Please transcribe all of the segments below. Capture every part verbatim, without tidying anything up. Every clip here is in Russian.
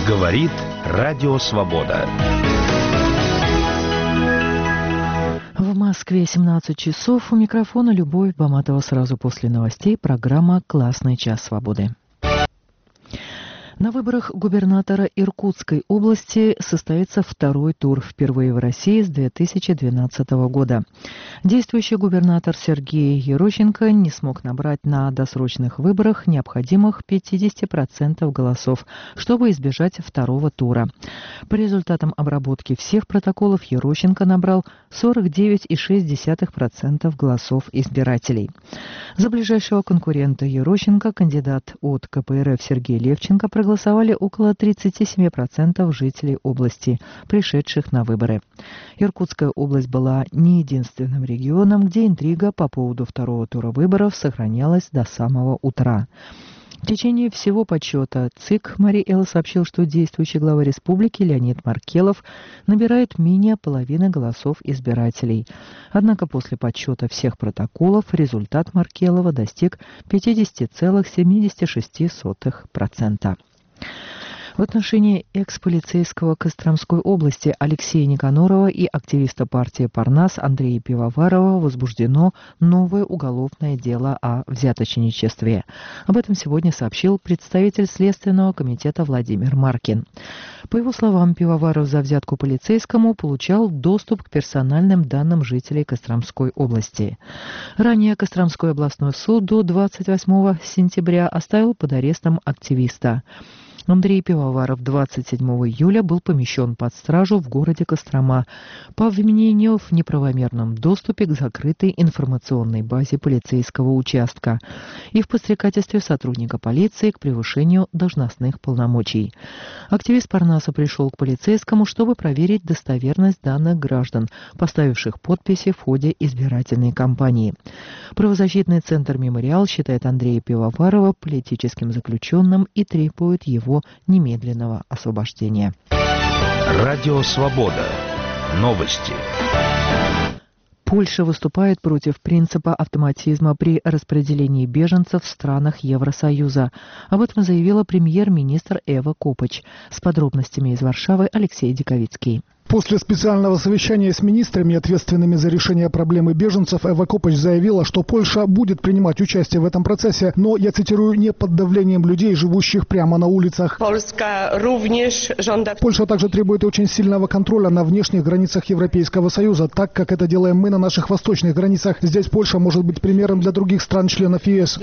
Говорит Радио Свобода. В Москве семнадцать часов. У микрофона Любовь Баматова. Сразу после новостей программа «Классный час свободы». На выборах губернатора Иркутской области состоится второй тур, впервые в России с две тысячи двенадцатого года. Действующий губернатор Сергей Ерощенко не смог набрать на досрочных выборах необходимых пятьдесят процентов голосов, чтобы избежать второго тура. По результатам обработки всех протоколов Ерощенко набрал сорок девять целых шесть десятых процента голосов избирателей. За ближайшего конкурента Ерощенко кандидат от ка пэ эр эф Сергей Левченко проголосовал Голосовали около тридцать семь процентов жителей области, пришедших на выборы. Иркутская область была не единственным регионом, где интрига по поводу второго тура выборов сохранялась до самого утра. В течение всего подсчета ЦИК Марий Эл сообщил, что действующий глава республики Леонид Маркелов набирает менее половины голосов избирателей. Однако после подсчета всех протоколов результат Маркелова достиг пятьдесят целых семьдесят шесть сотых процента. В отношении экс-полицейского Костромской области Алексея Никанорова и активиста партии «Парнас» Андрея Пивоварова возбуждено новое уголовное дело о взяточничестве. Об этом сегодня сообщил представитель Следственного комитета Владимир Маркин. По его словам, Пивоваров за взятку полицейскому получал доступ к персональным данным жителей Костромской области. Ранее Костромской областной суд до двадцать восьмого сентября оставил под арестом активиста. Андрей Пивоваров двадцать седьмого июля был помещен под стражу в городе Кострома по обвинению в неправомерном доступе к закрытой информационной базе полицейского участка и в подстрекательстве сотрудника полиции к превышению должностных полномочий. Активист Парнаса пришел к полицейскому, чтобы проверить достоверность данных граждан, поставивших подписи в ходе избирательной кампании. Правозащитный центр «Мемориал» считает Андрея Пивоварова политическим заключенным и требует его немедленного освобождения. Радио Свобода. Новости. Польша выступает против принципа автоматизма при распределении беженцев в странах Евросоюза. Об этом заявила премьер-министр Эва Копач. С подробностями из Варшавы Алексей Диковицкий. После специального совещания с министрами, ответственными за решение проблемы беженцев, Эва Копач заявила, что Польша будет принимать участие в этом процессе, но, я цитирую, не под давлением людей, живущих прямо на улицах. Польша также требует очень сильного контроля на внешних границах Европейского Союза, так как это делаем мы на наших восточных границах. Здесь Польша может быть примером для других стран-членов ЕС.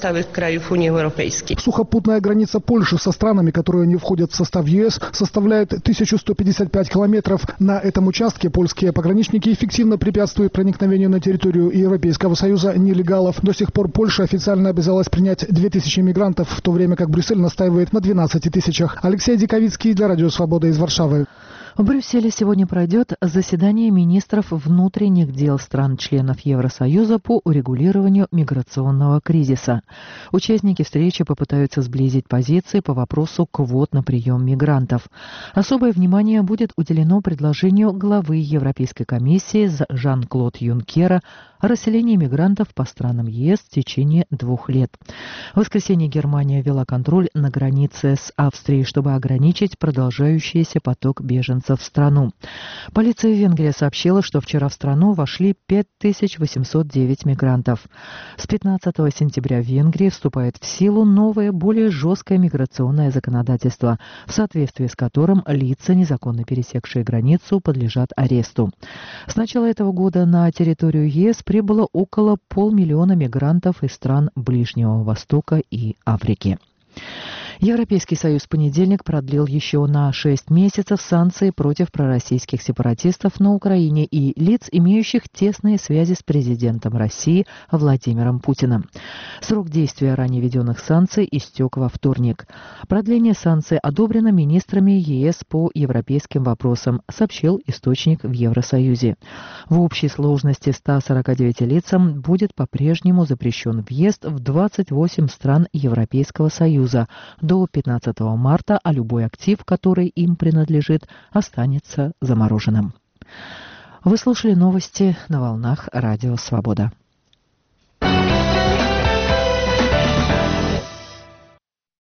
Сухопутная граница Польши со странами, которые не входят в состав ЕС, составляет тысячу сто пятьдесят пять километров. На этом участке польские пограничники эффективно препятствуют проникновению на территорию Европейского Союза нелегалов. До сих пор Польша официально обязалась принять две тысячи мигрантов, в то время как Брюссель настаивает на двенадцати тысячах. Алексей Диковицкий для Радио Свобода из Варшавы. В Брюсселе сегодня пройдет заседание министров внутренних дел стран-членов Евросоюза по урегулированию миграционного кризиса. Участники встречи попытаются сблизить позиции по вопросу квот на прием мигрантов. Особое внимание будет уделено предложению главы Европейской комиссии Жан-Клод Юнкера о расселении мигрантов по странам ЕС в течение двух лет. В воскресенье Германия ввела контроль на границе с Австрией, чтобы ограничить продолжающийся поток беженцев в страну. Полиция Венгрии сообщила, что вчера в страну вошли пять тысяч восемьсот девять мигрантов. С пятнадцатого сентября в Венгрии вступает в силу новое, более жесткое миграционное законодательство, в соответствии с которым лица, незаконно пересекшие границу, подлежат аресту. С начала этого года на территорию ЕС прибыло около полмиллиона мигрантов из стран Ближнего Востока и Африки. Европейский Союз в понедельник продлил еще на шесть месяцев санкции против пророссийских сепаратистов на Украине и лиц, имеющих тесные связи с президентом России Владимиром Путиным. Срок действия ранее введенных санкций истек во вторник. Продление санкций одобрено министрами ЕС по европейским вопросам, сообщил источник в Евросоюзе. В общей сложности ста сорока девяти лицам будет по-прежнему запрещен въезд в двадцать восемь стран Европейского Союза до пятнадцатого марта, а любой актив, который им принадлежит, останется замороженным. Вы слушали новости на волнах Радио Свобода.